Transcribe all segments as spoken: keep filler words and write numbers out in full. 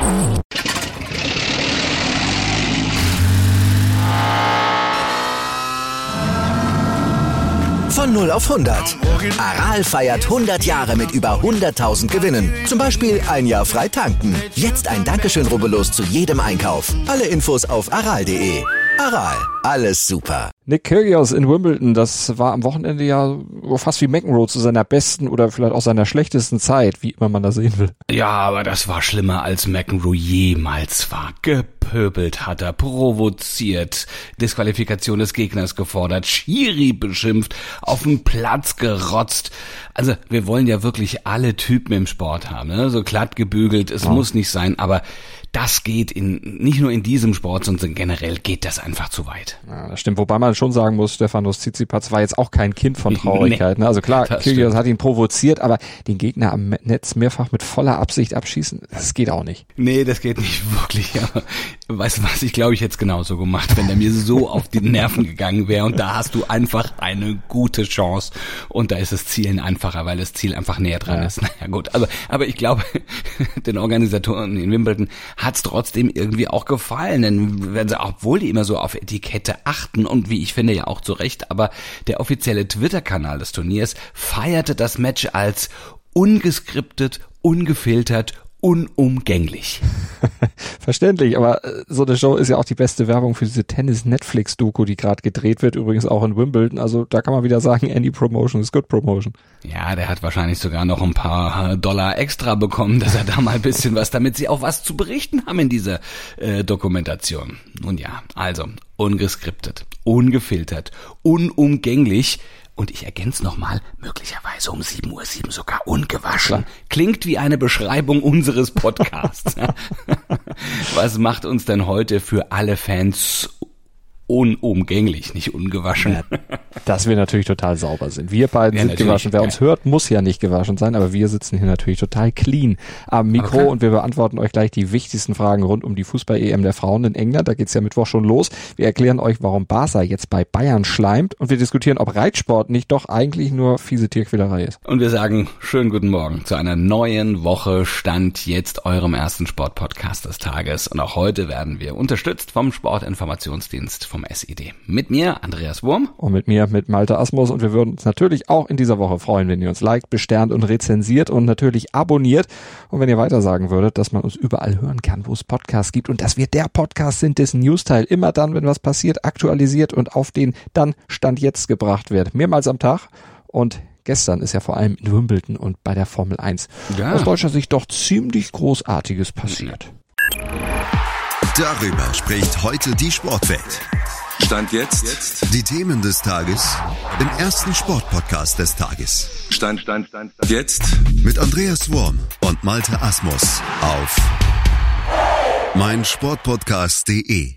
Von null auf hundert. Aral feiert hundert Jahre mit über hunderttausend Gewinnen. Zum Beispiel ein Jahr frei tanken. Jetzt ein Dankeschön, rubbellos zu jedem Einkauf. Alle Infos auf aral punkt de. Aral, alles super. Nick Kyrgios in Wimbledon, das war am Wochenende ja fast wie McEnroe zu seiner besten oder vielleicht auch seiner schlechtesten Zeit, wie immer man das sehen will. Ja, aber das war schlimmer als McEnroe jemals war. Gepöbelt hat er, provoziert, Disqualifikation des Gegners gefordert, Schiri beschimpft, auf den Platz gerotzt. Also wir wollen ja wirklich alle Typen im Sport haben, ne? So glatt gebügelt, es ja. muss nicht sein, aber das geht in nicht nur in diesem Sport, sondern generell geht das einfach zu weit. Ja, das stimmt. Wobei man schon sagen muss, Stefanos Tsitsipas war jetzt auch kein Kind von Traurigkeit. Nee, also klar, Kyrgios hat ihn provoziert, aber den Gegner am Netz mehrfach mit voller Absicht abschießen, das geht auch nicht. Nee, das geht nicht wirklich. Aber weißt du was, ich glaube, ich hätte es genauso gemacht, wenn der mir so auf die Nerven gegangen wäre. Und da hast du einfach eine gute Chance. Und da ist das Zielen einfacher, weil das Ziel einfach näher dran ja. ist. Naja gut, also, aber ich glaube, den Organisatoren in Wimbledon hat's trotzdem irgendwie auch gefallen, denn wenn sie, obwohl die immer so auf Etikette achten und wie ich finde ja auch zu Recht, aber der offizielle Twitter-Kanal des Turniers feierte das Match als ungeskriptet, ungefiltert, unumgänglich. Verständlich, aber so eine Show ist ja auch die beste Werbung für diese Tennis-Netflix-Doku, die gerade gedreht wird, übrigens auch in Wimbledon. Also da kann man wieder sagen, any promotion is good promotion. Ja, der hat wahrscheinlich sogar noch ein paar Dollar extra bekommen, dass er da mal ein bisschen was, damit sie auch was zu berichten haben in dieser äh, Dokumentation. Nun ja, also ungeskriptet, ungefiltert, unumgänglich. Und ich ergänze nochmal, möglicherweise um sieben Uhr sieben sogar ungewaschen. Klar. Klingt wie eine Beschreibung unseres Podcasts. Was macht uns denn heute für alle Fans unumgänglich, nicht ungewaschen? Ja, dass wir natürlich total sauber sind. Wir beiden ja, sind gewaschen. Wer ja. uns hört, muss ja nicht gewaschen sein, aber wir sitzen hier natürlich total clean am Mikro okay. und wir beantworten euch gleich die wichtigsten Fragen rund um die Fußball-E M der Frauen in England. Da geht's ja Mittwoch schon los. Wir erklären euch, warum Barca jetzt bei Bayern schleimt und wir diskutieren, ob Reitsport nicht doch eigentlich nur fiese Tierquälerei ist. Und wir sagen schönen guten Morgen zu einer neuen Woche Stand jetzt, eurem ersten Sportpodcast des Tages. Und auch heute werden wir unterstützt vom Sportinformationsdienst vom S I D. Mit mir, Andreas Wurm. Und mit mir, mit Malte Asmus. Und wir würden uns natürlich auch in dieser Woche freuen, wenn ihr uns liked, besternt und rezensiert und natürlich abonniert. Und wenn ihr weiter sagen würdet, dass man uns überall hören kann, wo es Podcasts gibt und dass wir der Podcast sind, dessen Newsteil immer dann, wenn was passiert, aktualisiert und auf den dann Stand jetzt gebracht wird. Mehrmals am Tag. Und gestern ist ja vor allem in Wimbledon und bei der Formel eins ja. aus deutscher Sicht doch ziemlich Großartiges passiert. Darüber spricht heute die Sportwelt. Stand jetzt. Die Themen des Tages im ersten Sportpodcast des Tages. Stand, Stand, Stand, Stand. Jetzt mit Andreas Wurm und Malte Asmus auf meinsportpodcast punkt de.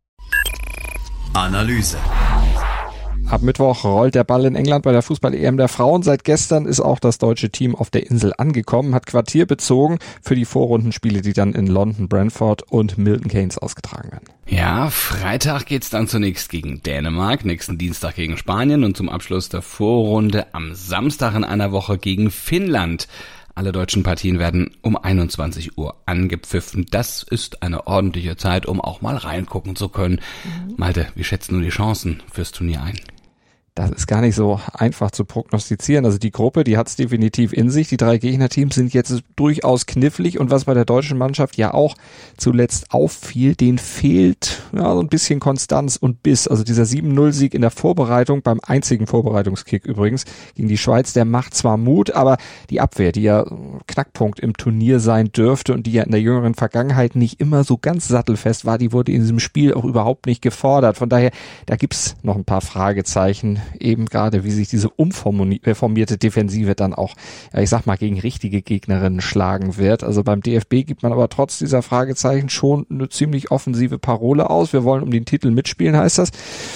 Analyse. Ab Mittwoch rollt der Ball in England bei der Fußball-E M der Frauen. Seit gestern ist auch das deutsche Team auf der Insel angekommen, hat Quartier bezogen für die Vorrundenspiele, die dann in London, Brentford und Milton Keynes ausgetragen werden. Ja, Freitag geht's dann zunächst gegen Dänemark, nächsten Dienstag gegen Spanien und zum Abschluss der Vorrunde am Samstag in einer Woche gegen Finnland. Alle deutschen Partien werden um einundzwanzig Uhr angepfiffen. Das ist eine ordentliche Zeit, um auch mal reingucken zu können. Mhm. Malte, wie schätzt du die Chancen fürs Turnier ein? Das ist gar nicht so einfach zu prognostizieren. Also die Gruppe, die hat es definitiv in sich. Die drei Gegnerteams sind jetzt durchaus knifflig. Und was bei der deutschen Mannschaft ja auch zuletzt auffiel, denen fehlt ja, so ein bisschen Konstanz und Biss. Also dieser sieben null Sieg in der Vorbereitung, beim einzigen Vorbereitungskick übrigens, gegen die Schweiz, der macht zwar Mut, aber die Abwehr, die ja Knackpunkt im Turnier sein dürfte und die ja in der jüngeren Vergangenheit nicht immer so ganz sattelfest war, die wurde in diesem Spiel auch überhaupt nicht gefordert. Von daher, da gibt's noch ein paar Fragezeichen, eben gerade wie sich diese umformierte Defensive dann auch, ja, ich sag mal, gegen richtige Gegnerinnen schlagen wird. Also beim D F B gibt man aber trotz dieser Fragezeichen schon eine ziemlich offensive Parole aus. Wir wollen um den Titel mitspielen, heißt das.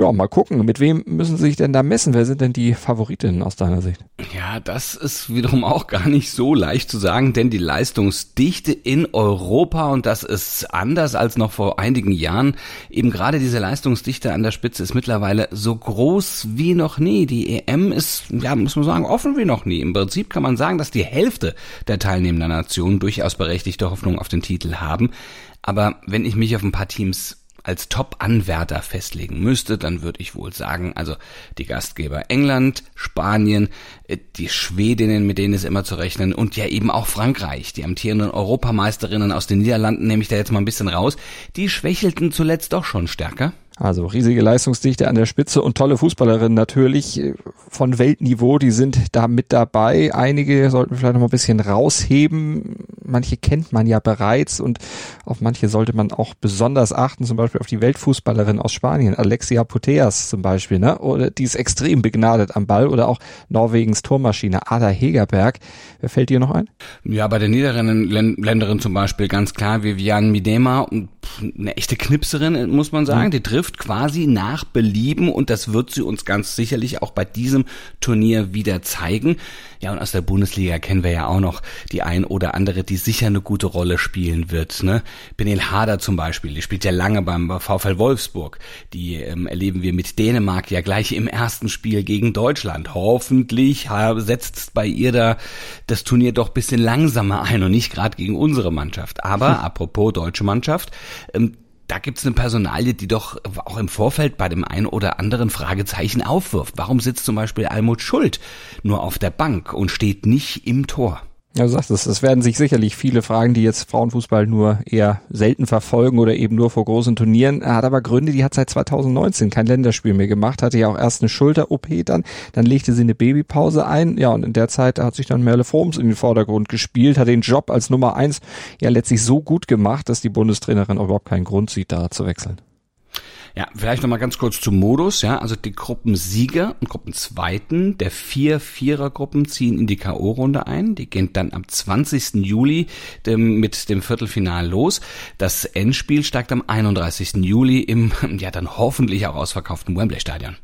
Ja, mal gucken, mit wem müssen sie sich denn da messen? Wer sind denn die Favoritinnen aus deiner Sicht? Ja, das ist wiederum auch gar nicht so leicht zu sagen, denn die Leistungsdichte in Europa, und das ist anders als noch vor einigen Jahren, eben gerade diese Leistungsdichte an der Spitze ist mittlerweile so groß wie noch nie. Die E M ist, ja, muss man sagen, offen wie noch nie. Im Prinzip kann man sagen, dass die Hälfte der teilnehmenden Nationen durchaus berechtigte Hoffnung auf den Titel haben. Aber wenn ich mich auf ein paar Teams als Top-Anwärter festlegen müsste, dann würde ich wohl sagen, also die Gastgeber England, Spanien, die Schwedinnen, mit denen ist immer zu rechnen, und ja eben auch Frankreich, die amtierenden Europameisterinnen aus den Niederlanden, nehme ich da jetzt mal ein bisschen raus, die schwächelten zuletzt doch schon stärker. Also riesige Leistungsdichte an der Spitze und tolle Fußballerinnen natürlich von Weltniveau, die sind da mit dabei. Einige sollten wir vielleicht noch mal ein bisschen rausheben. Manche kennt man ja bereits und auf manche sollte man auch besonders achten, zum Beispiel auf die Weltfußballerin aus Spanien, Alexia Putellas zum Beispiel, ne? Oder die ist extrem begnadet am Ball, oder auch Norwegens Tormaschine Ada Hegerberg. Wer fällt dir noch ein? Ja, bei der Niederländerin zum Beispiel ganz klar Viviane Miedema, eine echte Knipserin, muss man sagen, die trifft quasi nach Belieben, und das wird sie uns ganz sicherlich auch bei diesem Turnier wieder zeigen. Ja, und aus der Bundesliga kennen wir ja auch noch die ein oder andere, die sicher eine gute Rolle spielen wird, ne? Benel Hader zum Beispiel, die spielt ja lange beim VfL Wolfsburg. Die ähm, erleben wir mit Dänemark ja gleich im ersten Spiel gegen Deutschland. Hoffentlich setzt bei ihr da das Turnier doch ein bisschen langsamer ein und nicht gerade gegen unsere Mannschaft. Aber hm. apropos deutsche Mannschaft, ähm, da gibt's eine Personalie, die doch auch im Vorfeld bei dem einen oder anderen Fragezeichen aufwirft. Warum sitzt zum Beispiel Almut Schuld nur auf der Bank und steht nicht im Tor? Ja, du sagst es, es werden sich sicherlich viele fragen, die jetzt Frauenfußball nur eher selten verfolgen oder eben nur vor großen Turnieren. Er hat aber Gründe, die hat seit zweitausendneunzehn kein Länderspiel mehr gemacht, hatte ja auch erst eine Schulter-O P dann, dann legte sie eine Babypause ein, ja, und in der Zeit hat sich dann Merle Froms in den Vordergrund gespielt, hat den Job als Nummer eins ja letztlich so gut gemacht, dass die Bundestrainerin auch überhaupt keinen Grund sieht, da zu wechseln. Ja, vielleicht nochmal ganz kurz zum Modus, ja, also die Gruppensieger und Gruppenzweiten der vier Vierergruppen ziehen in die K O-Runde ein, die gehen dann am zwanzigsten Juli dem, mit dem Viertelfinal los. Das Endspiel steigt am einunddreißigsten Juli im, ja, dann hoffentlich auch ausverkauften Wembley-Stadion.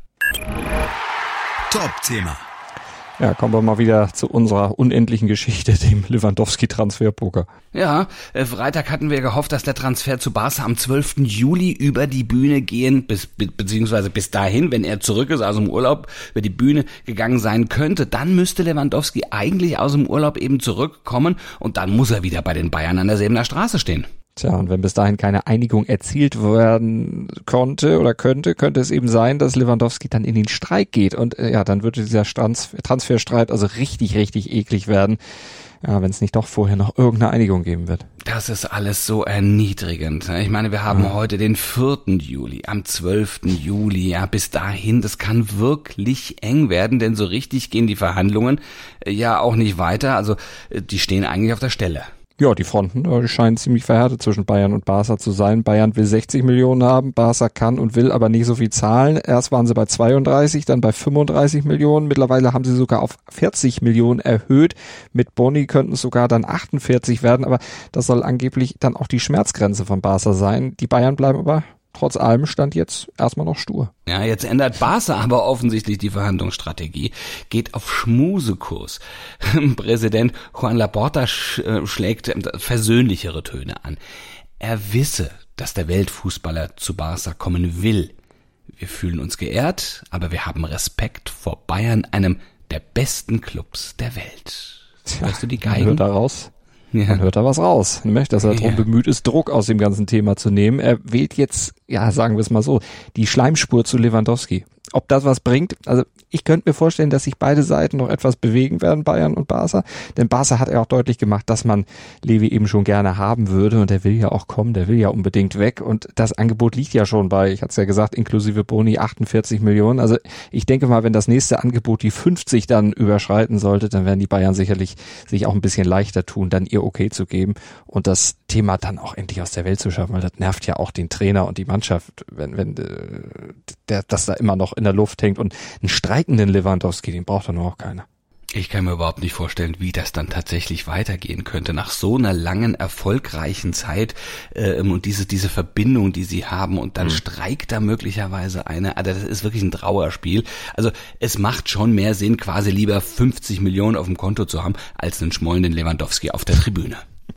Top-Thema. Ja, kommen wir mal wieder zu unserer unendlichen Geschichte, dem Lewandowski-Transferpoker. Ja, äh, Freitag hatten wir gehofft, dass der Transfer zu Barca am zwölften Juli über die Bühne gehen, bis, be, beziehungsweise bis dahin, wenn er zurück ist, aus dem Urlaub, über die Bühne gegangen sein könnte. Dann müsste Lewandowski eigentlich aus dem Urlaub eben zurückkommen, und dann muss er wieder bei den Bayern an der Säbener Straße stehen. Tja, und wenn bis dahin keine Einigung erzielt werden konnte oder könnte, könnte es eben sein, dass Lewandowski dann in den Streik geht. Und äh, ja, dann würde dieser Trans- Transferstreit also richtig, richtig eklig werden, ja, wenn es nicht doch vorher noch irgendeine Einigung geben wird. Das ist alles so erniedrigend. Ich meine, wir haben ja. heute den vierten Juli, am zwölften Juli, ja, bis dahin, das kann wirklich eng werden, denn so richtig gehen die Verhandlungen äh, ja auch nicht weiter. Also äh, die stehen eigentlich auf der Stelle. Ja, die Fronten die scheinen ziemlich verhärtet zwischen Bayern und Barca zu sein. Bayern will sechzig Millionen haben, Barca kann und will aber nicht so viel zahlen. Erst waren sie bei zweiunddreißig, dann bei fünfunddreißig Millionen. Mittlerweile haben sie sogar auf vierzig Millionen erhöht. Mit Boni könnten es sogar dann achtundvierzig werden, aber das soll angeblich dann auch die Schmerzgrenze von Barca sein. Die Bayern bleiben aber trotz allem Stand jetzt erstmal noch stur. Ja, jetzt ändert Barca aber offensichtlich die Verhandlungsstrategie, geht auf Schmusekurs. Präsident Juan Laporta sch, äh, schlägt versöhnlichere Töne an. Er wisse, dass der Weltfußballer zu Barca kommen will. Wir fühlen uns geehrt, aber wir haben Respekt vor Bayern, einem der besten Clubs der Welt. Tja, hörst du die Geigen? Hört da raus. Ja. Man hört da was raus, nämlich, dass er darum ja. bemüht ist, Druck aus dem ganzen Thema zu nehmen. Er wählt jetzt, ja, sagen wir es mal so, die Schleimspur zu Lewandowski. Ob das was bringt? Also ich könnte mir vorstellen, dass sich beide Seiten noch etwas bewegen werden, Bayern und Barca. Denn Barca hat ja auch deutlich gemacht, dass man Levi eben schon gerne haben würde. Und der will ja auch kommen, der will ja unbedingt weg. Und das Angebot liegt ja schon bei, ich hatte es ja gesagt, inklusive Boni achtundvierzig Millionen. Also ich denke mal, wenn das nächste Angebot die fünfzig dann überschreiten sollte, dann werden die Bayern sicherlich sich auch ein bisschen leichter tun, dann ihr Okay zu geben und das Thema dann auch endlich aus der Welt zu schaffen. Weil das nervt ja auch den Trainer und die Mannschaft, wenn, wenn der, das da immer noch in der Luft hängt, und einen streikenden Lewandowski, den braucht doch nur auch keiner. Ich kann mir überhaupt nicht vorstellen, wie das dann tatsächlich weitergehen könnte. Nach so einer langen, erfolgreichen Zeit äh, und diese diese Verbindung, die sie haben und dann mhm. streikt da möglicherweise eine. Also das ist wirklich ein Trauerspiel. Also es macht schon mehr Sinn, quasi lieber fünfzig Millionen auf dem Konto zu haben, als einen schmollenden Lewandowski auf der Tribüne.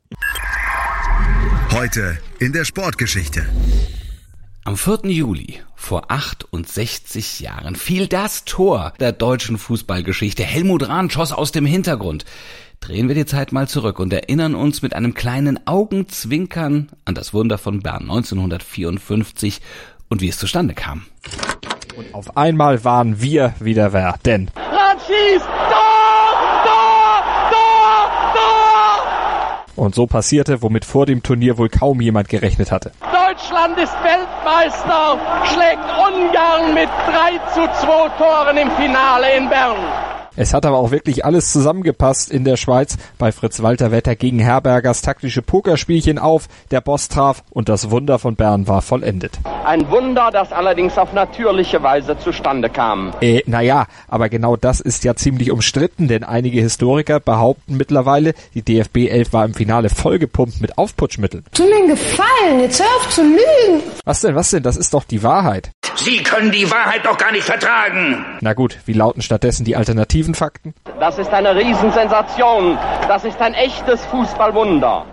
Heute in der Sportgeschichte. Am vierten Juli vor achtundsechzig Jahren fiel das Tor der deutschen Fußballgeschichte. Helmut Rahn schoss aus dem Hintergrund. Drehen wir die Zeit mal zurück und erinnern uns mit einem kleinen Augenzwinkern an das Wunder von Bern neunzehnhundertvierundfünfzig und wie es zustande kam. Und auf einmal waren wir wieder wer, denn Rahn schießt! Tor! Tor! Tor! Tor! Und so passierte, womit vor dem Turnier wohl kaum jemand gerechnet hatte. Deutschland ist Weltmeister, schlägt Ungarn mit drei zu zwei Toren im Finale in Bern. Es hat aber auch wirklich alles zusammengepasst in der Schweiz. Bei Fritz-Walter Wetter gegen Herbergers taktische Pokerspielchen auf, der Boss traf und das Wunder von Bern war vollendet. Ein Wunder, das allerdings auf natürliche Weise zustande kam. Äh, naja, aber genau das ist ja ziemlich umstritten, denn einige Historiker behaupten mittlerweile, die D F B elf war im Finale vollgepumpt mit Aufputschmitteln. Tu mir einen Gefallen, jetzt hör auf zu lügen. Was denn, was denn? Das ist doch die Wahrheit. Sie können die Wahrheit doch gar nicht vertragen. Na gut, wie lauten stattdessen die alternativen Fakten? Das ist eine Riesensensation. Das ist ein echtes Fußballwunder.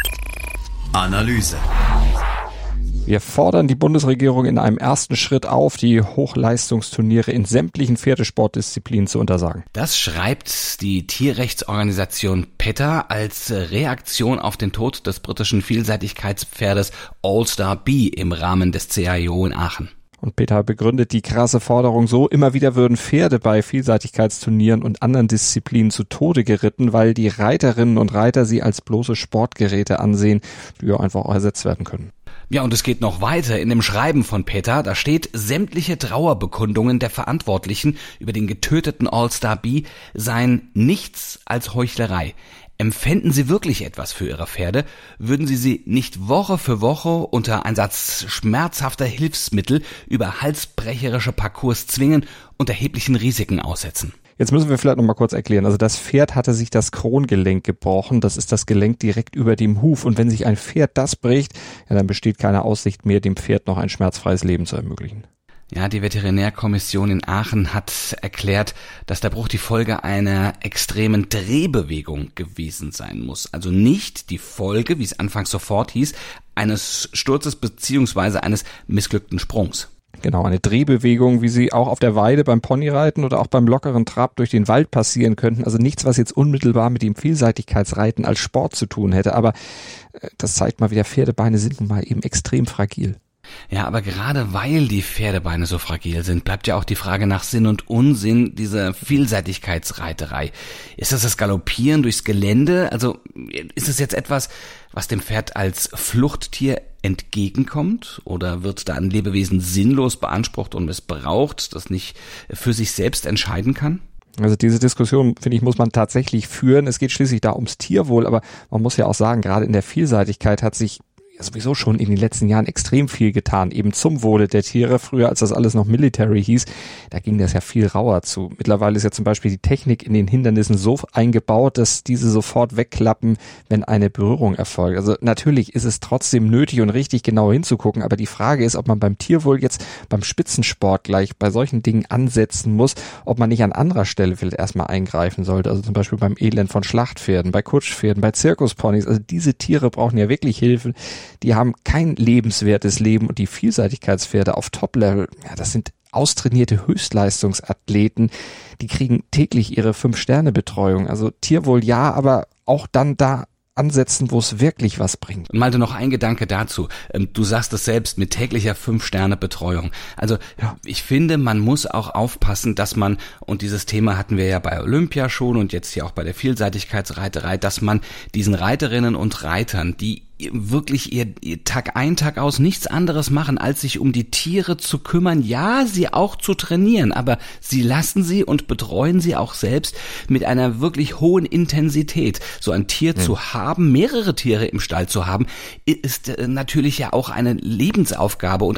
Analyse. Wir fordern die Bundesregierung in einem ersten Schritt auf, die Hochleistungsturniere in sämtlichen Pferdesportdisziplinen zu untersagen. Das schreibt die Tierrechtsorganisation PETA als Reaktion auf den Tod des britischen Vielseitigkeitspferdes All-Star B im Rahmen des C I O in Aachen. Und PETA begründet die krasse Forderung so, immer wieder würden Pferde bei Vielseitigkeitsturnieren und anderen Disziplinen zu Tode geritten, weil die Reiterinnen und Reiter sie als bloße Sportgeräte ansehen, die ja einfach auch ersetzt werden können. Ja, und es geht noch weiter. In dem Schreiben von PETA, da steht, sämtliche Trauerbekundungen der Verantwortlichen über den getöteten All-Star B seien nichts als Heuchlerei. Empfänden sie wirklich etwas für ihre Pferde, würden sie sie nicht Woche für Woche unter Einsatz schmerzhafter Hilfsmittel über halsbrecherische Parcours zwingen und erheblichen Risiken aussetzen. Jetzt müssen wir vielleicht noch mal kurz erklären. Also das Pferd hatte sich das Krongelenk gebrochen. Das ist das Gelenk direkt über dem Huf. Und wenn sich ein Pferd das bricht, ja, dann besteht keine Aussicht mehr, dem Pferd noch ein schmerzfreies Leben zu ermöglichen. Ja, die Veterinärkommission in Aachen hat erklärt, dass der Bruch die Folge einer extremen Drehbewegung gewesen sein muss. Also nicht die Folge, wie es anfangs sofort hieß, eines Sturzes beziehungsweise eines missglückten Sprungs. Genau, eine Drehbewegung, wie sie auch auf der Weide beim Ponyreiten oder auch beim lockeren Trab durch den Wald passieren könnten. Also nichts, was jetzt unmittelbar mit dem Vielseitigkeitsreiten als Sport zu tun hätte. Aber das zeigt mal wieder, Pferdebeine sind nun mal eben extrem fragil. Ja, aber gerade weil die Pferdebeine so fragil sind, bleibt ja auch die Frage nach Sinn und Unsinn dieser Vielseitigkeitsreiterei. Ist das das Galoppieren durchs Gelände? Also ist es jetzt etwas, was dem Pferd als Fluchttier entgegenkommt? Oder wird da ein Lebewesen sinnlos beansprucht und missbraucht, das nicht für sich selbst entscheiden kann? Also diese Diskussion, finde ich, muss man tatsächlich führen. Es geht schließlich da ums Tierwohl, aber man muss ja auch sagen, gerade in der Vielseitigkeit hat sich sowieso schon in den letzten Jahren extrem viel getan, eben zum Wohle der Tiere. Früher, als das alles noch Military hieß, da ging das ja viel rauer zu. Mittlerweile ist ja zum Beispiel die Technik in den Hindernissen so eingebaut, dass diese sofort wegklappen, wenn eine Berührung erfolgt. Also natürlich ist es trotzdem nötig und richtig genau hinzugucken, aber die Frage ist, ob man beim Tierwohl jetzt beim Spitzensport gleich bei solchen Dingen ansetzen muss, ob man nicht an anderer Stelle vielleicht erstmal eingreifen sollte. Also zum Beispiel beim Elend von Schlachtpferden, bei Kutschpferden, bei Zirkusponys. Also diese Tiere brauchen ja wirklich Hilfe. Die haben kein lebenswertes Leben und die Vielseitigkeitspferde auf Top-Level, ja, das sind austrainierte Höchstleistungsathleten, die kriegen täglich ihre Fünf-Sterne-Betreuung. Also Tierwohl ja, aber auch dann da ansetzen, wo es wirklich was bringt. Und Malte, noch ein Gedanke dazu. Du sagst es selbst mit täglicher Fünf-Sterne-Betreuung. Also ja. Ich finde, man muss auch aufpassen, dass man, und dieses Thema hatten wir ja bei Olympia schon und jetzt hier auch bei der Vielseitigkeitsreiterei, dass man diesen Reiterinnen und Reitern, die wirklich ihr, ihr Tag ein, Tag aus nichts anderes machen, als sich um die Tiere zu kümmern, ja, sie auch zu trainieren, aber sie lassen sie und betreuen sie auch selbst mit einer wirklich hohen Intensität. So ein Tier hm. zu haben, mehrere Tiere im Stall zu haben, ist äh, natürlich ja auch eine Lebensaufgabe und eine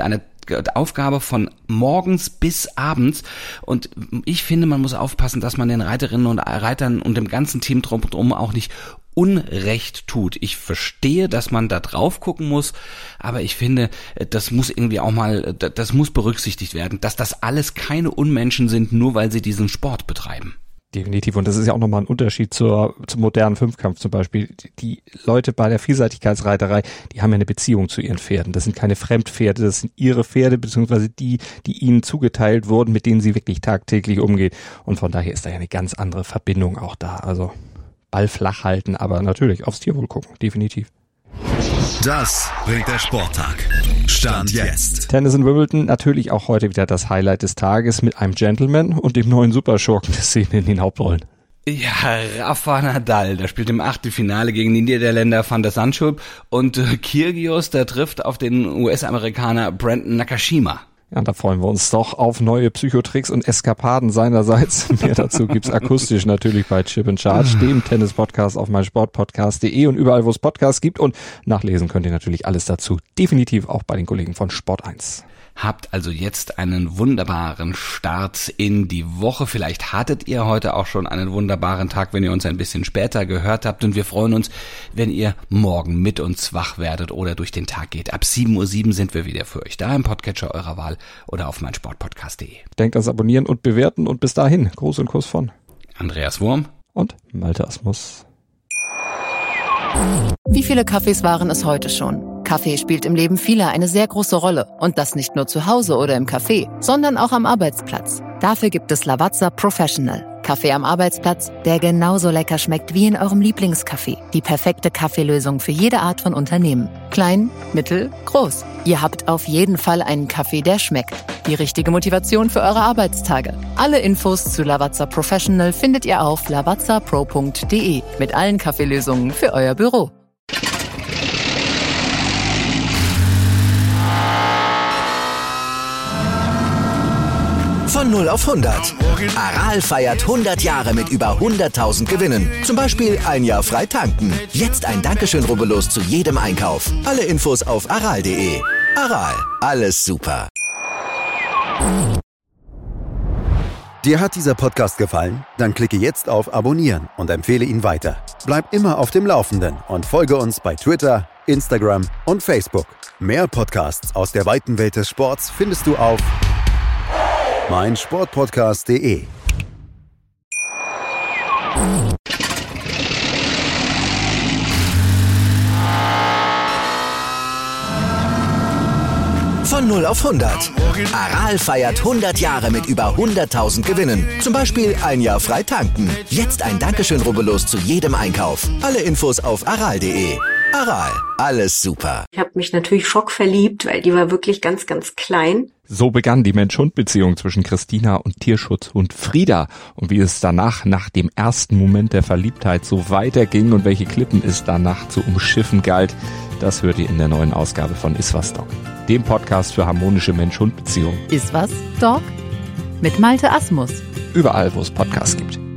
Aufgabe von morgens bis abends. Und ich finde, man muss aufpassen, dass man den Reiterinnen und Reitern und dem ganzen Team drumherum auch nicht Unrecht tut. Ich verstehe, dass man da drauf gucken muss, aber ich finde, das muss irgendwie auch mal, das muss berücksichtigt werden, dass das alles keine Unmenschen sind, nur weil sie diesen Sport betreiben. Definitiv. Und das ist ja auch nochmal ein Unterschied zur, zum modernen Fünfkampf zum Beispiel. Die Leute bei der Vielseitigkeitsreiterei, die haben ja eine Beziehung zu ihren Pferden. Das sind keine Fremdpferde, das sind ihre Pferde, beziehungsweise die, die ihnen zugeteilt wurden, mit denen sie wirklich tagtäglich umgehen. Und von daher ist da ja eine ganz andere Verbindung auch da. Also Ball flach halten, aber natürlich aufs Tierwohl gucken, definitiv. Das bringt der Sporttag. Stand jetzt. Tennis in Wimbledon, natürlich auch heute wieder das Highlight des Tages mit einem Gentleman und dem neuen Superschurken der Szene in den Hauptrollen. Ja, Rafa Nadal, der spielt im Achtelfinale gegen den Niederländer Van der Zandschulp und äh, Kyrgios, der trifft auf den U S-Amerikaner Brandon Nakashima. Ja, da freuen wir uns doch auf neue Psychotricks und Eskapaden seinerseits. Mehr dazu gibt's akustisch natürlich bei Chip and Charge, dem Tennis-Podcast auf meinsportpodcast punkt de und überall, wo es Podcasts gibt. Und nachlesen könnt ihr natürlich alles dazu. Definitiv auch bei den Kollegen von Sport eins. Habt also jetzt einen wunderbaren Start in die Woche. Vielleicht hattet ihr heute auch schon einen wunderbaren Tag, wenn ihr uns ein bisschen später gehört habt. Und wir freuen uns, wenn ihr morgen mit uns wach werdet oder durch den Tag geht. Ab sieben Uhr sieben sind wir wieder für euch da im Podcatcher eurer Wahl oder auf meinsportpodcast punkt de. Denkt ans Abonnieren und Bewerten und bis dahin, Gruß und Kuss von Andreas Wurm und Malte Asmus. Wie viele Kaffees waren es heute schon? Kaffee spielt im Leben vieler eine sehr große Rolle. Und das nicht nur zu Hause oder im Café, sondern auch am Arbeitsplatz. Dafür gibt es Lavazza Professional. Kaffee am Arbeitsplatz, der genauso lecker schmeckt wie in eurem Lieblingscafé. Die perfekte Kaffeelösung für jede Art von Unternehmen. Klein, mittel, groß. Ihr habt auf jeden Fall einen Kaffee, der schmeckt. Die richtige Motivation für eure Arbeitstage. Alle Infos zu Lavazza Professional findet ihr auf lavazza pro punkt de mit allen Kaffeelösungen für euer Büro. Von null auf hundert. Aral feiert hundert Jahre mit über hunderttausend Gewinnen. Zum Beispiel ein Jahr frei tanken. Jetzt ein Dankeschön, rubbellos zu jedem Einkauf. Alle Infos auf aral punkt de. Aral, alles super. Dir hat dieser Podcast gefallen? Dann klicke jetzt auf Abonnieren und empfehle ihn weiter. Bleib immer auf dem Laufenden und folge uns bei Twitter, Instagram und Facebook. Mehr Podcasts aus der weiten Welt des Sports findest du auf meinsportpodcast punkt de. Von null auf hundert. Aral feiert hundert Jahre mit über hunderttausend Gewinnen. Zum Beispiel ein Jahr frei tanken. Jetzt ein Dankeschön, rubbellos zu jedem Einkauf. Alle Infos auf aral punkt de. Aral, alles super. Ich habe mich natürlich schockverliebt, weil die war wirklich ganz, ganz klein. So begann die Mensch-Hund-Beziehung zwischen Christina und Tierschutzhund Frieda. Und wie es danach, nach dem ersten Moment der Verliebtheit, so weiterging und welche Klippen es danach zu umschiffen galt, das hört ihr in der neuen Ausgabe von Iswas Dog, dem Podcast für harmonische Mensch-Hund-Beziehungen. Iswas Dog? Mit Malte Asmus. Überall, wo es Podcasts gibt.